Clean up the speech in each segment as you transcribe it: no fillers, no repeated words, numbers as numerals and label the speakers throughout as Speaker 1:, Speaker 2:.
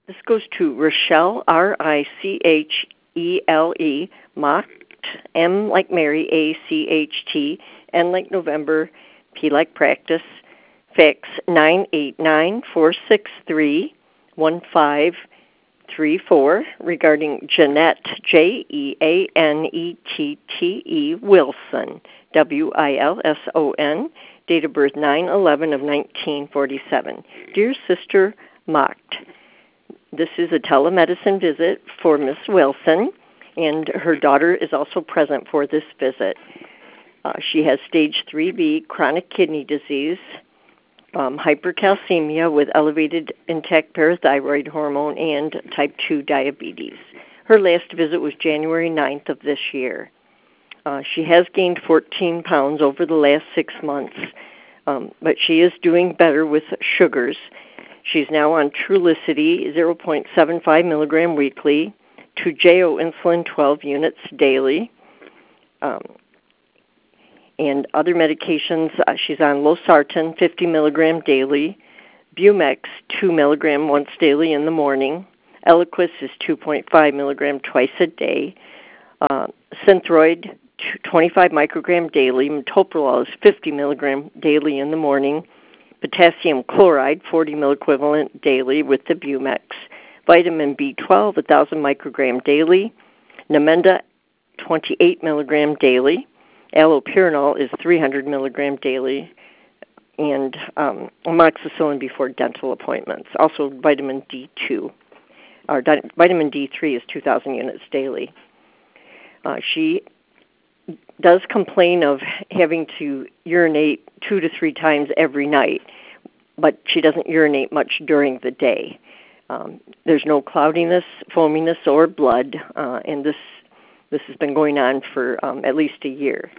Speaker 1: This goes to Richelle, Richele, Macht, M like Mary, ACHT, N like November, P like practice, fax 989-463-1534 regarding Jeanette, Jeanette Wilson, Wilson, date of birth 9/11 of 1947. Dear Sister Macht, this is a telemedicine visit for Miss Wilson, and her daughter is also present for this visit. She has stage 3B chronic kidney disease, hypercalcemia with elevated intact parathyroid hormone, and type 2 diabetes. Her last visit was January 9th of this year. She has gained 14 pounds over the last 6 months, but she is doing better with sugars. She's now on Trulicity 0.75 milligram weekly, Toujeo insulin 12 units daily, and other medications. She's on Losartan 50 milligram daily, Bumex 2 milligram once daily in the morning, Eliquis is 2.5 milligram twice a day, Synthroid 25 microgram daily, Metoprolol is 50 milligram daily in the morning, potassium chloride 40 milliequivalent daily with the Bumex, vitamin B12 1,000 microgram daily, Namenda 28 milligram daily, allopurinol is 300 milligram daily, and amoxicillin before dental appointments. Also vitamin D2, or vitamin D3 is 2,000 units daily. She does complain of having to urinate 2 to 3 times every night, but she doesn't urinate much during the day. There's no cloudiness, foaminess, or blood, and this has been going on for at least a year.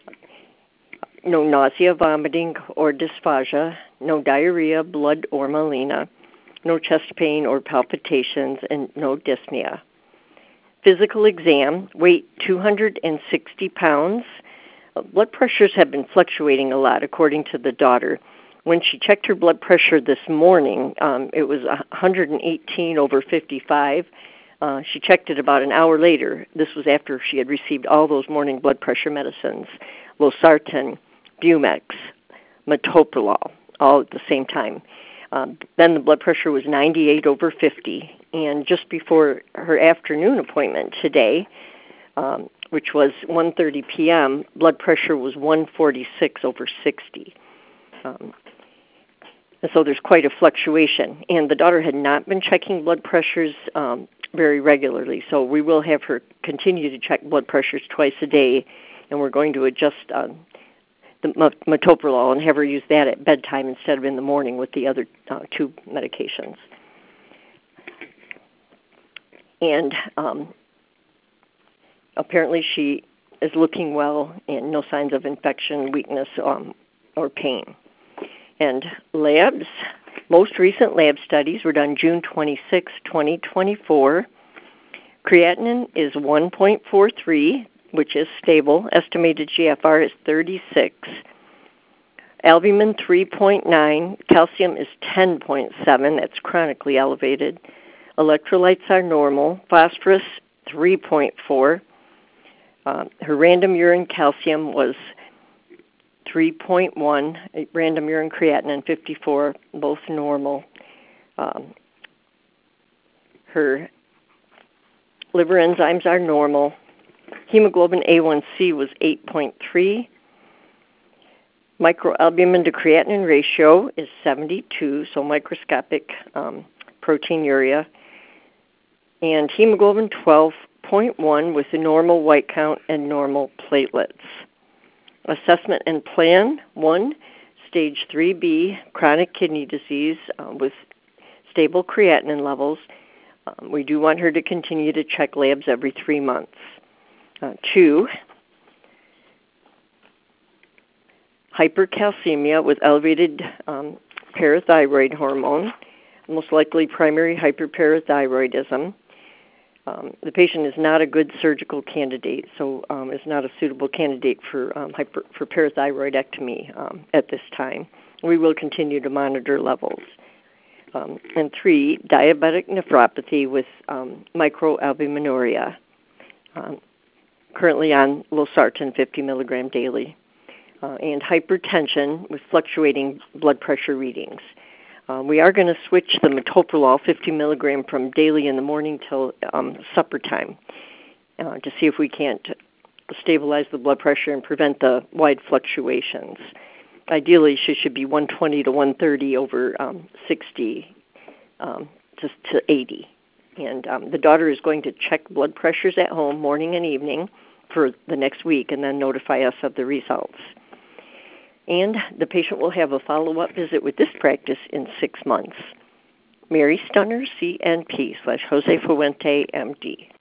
Speaker 1: No nausea, vomiting, or dysphagia, no diarrhea, blood, or melena, no chest pain or palpitations, and no dyspnea. Physical exam, weight 260 pounds. Blood pressures have been fluctuating a lot, according to the daughter. When she checked her blood pressure this morning, it was 118 over 55. She checked it about an hour later. This was after she had received all those morning blood pressure medicines, Losartan, Bumex, Metoprolol, all at the same time. Then the blood pressure was 98 over 50. And just before her afternoon appointment today, which was 1:30 p.m., blood pressure was 146 over 60. And so there's quite a fluctuation. And the daughter had not been checking blood pressures very regularly, so we will have her continue to check blood pressures twice a day, and we're going to adjust the metoprolol and have her use that at bedtime instead of in the morning with the other 2 medications. And apparently she is looking well and no signs of infection, weakness, or pain. And labs, most recent lab studies were done June 26, 2024. Creatinine is 1.43, which is stable. Estimated GFR is 36. Albumin 3.9. Calcium is 10.7. That's chronically elevated. Electrolytes are normal. Phosphorus 3.4. Her random urine calcium was 3.1. Random urine creatinine 54, both normal. Her liver enzymes are normal. Hemoglobin A1C was 8.3. Microalbumin to creatinine ratio is 72, so microscopic proteinuria. And hemoglobin 12.1 with a normal white count and normal platelets. Assessment and plan: 1, stage 3B, chronic kidney disease with stable creatinine levels. We do want her to continue to check labs every 3 months. 2, hypercalcemia with elevated parathyroid hormone, most likely primary hyperparathyroidism. The patient is not a good surgical candidate, so is not a suitable candidate for parathyroidectomy at this time. We will continue to monitor levels. And 3, diabetic nephropathy with microalbuminuria, currently on losartan 50 milligram daily, and hypertension with fluctuating blood pressure readings. We are going to switch the metoprolol 50 milligram from daily in the morning till supper time to see if we can't stabilize the blood pressure and prevent the wide fluctuations. Ideally, she should be 120 to 130 over 60 just to 80. And the daughter is going to check blood pressures at home morning and evening for the next week and then notify us of the results. And the patient will have a follow-up visit with this practice in 6 months. Mary Stunner, CNP /Jose Fuente, MD.